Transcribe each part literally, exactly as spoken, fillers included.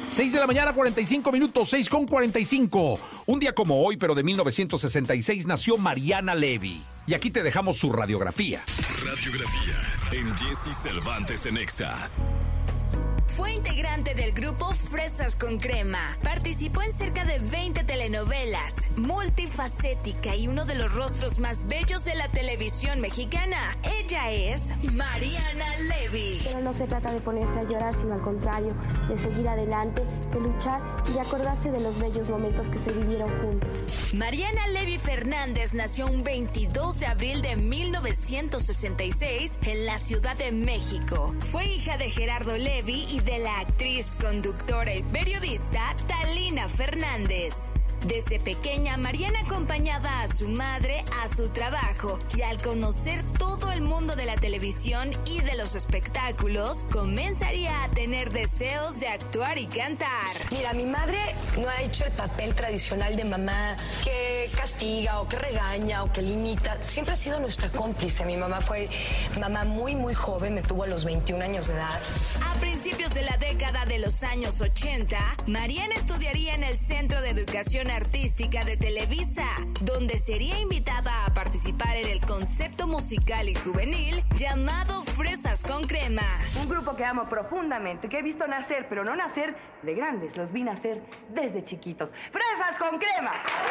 seis de la mañana, cuarenta y cinco minutos, seis con cuarenta y cinco. Un día como hoy, pero de mil novecientos sesenta y seis, nació Mariana Levy. Y aquí te dejamos su radiografía. Radiografía en Jesse Cervantes en Exa. Fue integrante del grupo Fresas con Crema. Participó en cerca de veinte telenovelas, multifacética y uno de los rostros más bellos de la televisión mexicana. Ella es Mariana Levy. Pero no se trata de ponerse a llorar, sino al contrario, de seguir adelante, de luchar y de acordarse de los bellos momentos que se vivieron juntos. Mariana Levy Fernández nació un veintidós de abril de mil novecientos sesenta y seis en la Ciudad de México. Fue hija de Gerardo Levy y de la actriz, conductora y periodista Talina Fernández. Desde pequeña, Mariana acompañaba a su madre a su trabajo y al conocer todo el mundo de la televisión y de los espectáculos, comenzaría a tener deseos de actuar y cantar. Mira, mi madre no ha hecho el papel tradicional de mamá que castiga o que regaña o que limita. Siempre ha sido nuestra cómplice. Mi mamá fue mamá muy, muy joven, me tuvo a los veintiún años de edad. A principios de la década de los años ochenta, Mariana estudiaría en el Centro de Educación Artística de Televisa, donde sería invitada a participar en el concepto musical y juvenil llamado Fresas con Crema. Un grupo que amo profundamente, que he visto nacer, pero no nacer de grandes, los vi nacer desde chiquitos. ¡Fresas con Crema!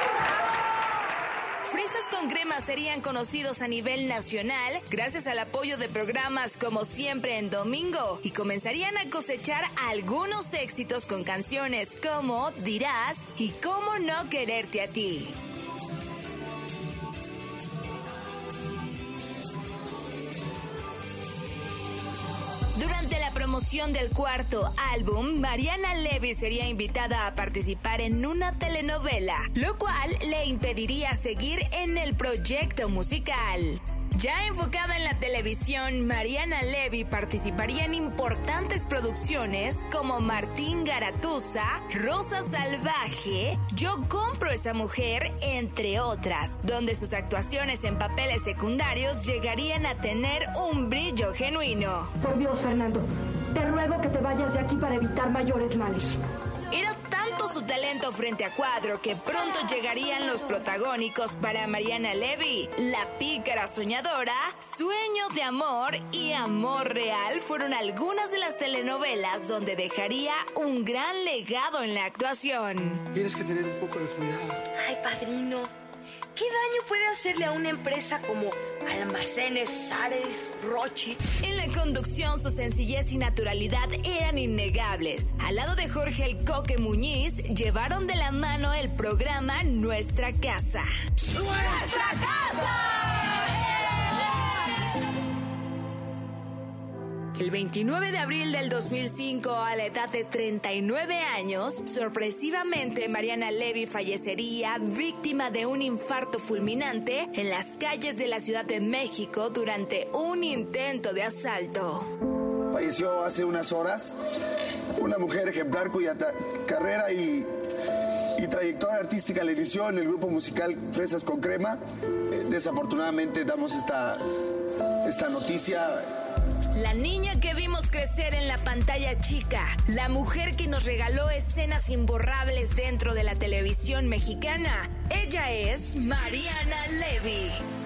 Fresas con Crema serían conocidos a nivel nacional gracias al apoyo de programas como Siempre en Domingo y comenzarían a cosechar algunos éxitos con canciones como Dirás y Cómo no quererte a ti. Durante la promoción del cuarto álbum, Mariana Levy sería invitada a participar en una telenovela, lo cual le impediría seguir en el proyecto musical. Ya enfocada en la televisión, Mariana Levy participaría en importantes producciones como Martín Garatuza, Rosa Salvaje, Yo compro esa mujer, entre otras, donde sus actuaciones en papeles secundarios llegarían a tener un brillo genuino. Por Dios, Fernando, te ruego que te vayas de aquí para evitar mayores males. Era tanto su talento frente a cuadro que pronto llegarían los protagónicos para Mariana Levy. La pícara soñadora, Sueño de amor y Amor real fueron algunas de las telenovelas donde dejaría un gran legado en la actuación. Tienes que tener un poco de cuidado. Ay, padrino, ¿qué daño puede hacerle a una empresa como Almacenes Sares Rochi? En la conducción, su sencillez y naturalidad eran innegables. Al lado de Jorge El Coque Muñiz, llevaron de la mano el programa Nuestra Casa. ¡Nuestra Casa! El veintinueve de abril del dos mil cinco, a la edad de treinta y nueve años, sorpresivamente Mariana Levy fallecería víctima de un infarto fulminante en las calles de la Ciudad de México durante un intento de asalto. Falleció hace unas horas una mujer ejemplar cuya tra- carrera y, y trayectoria artística le inició en el grupo musical Fresas con Crema. Eh, desafortunadamente damos esta, esta noticia. La niña que vimos crecer en la pantalla chica, la mujer que nos regaló escenas imborrables dentro de la televisión mexicana, ella es Mariana Levy.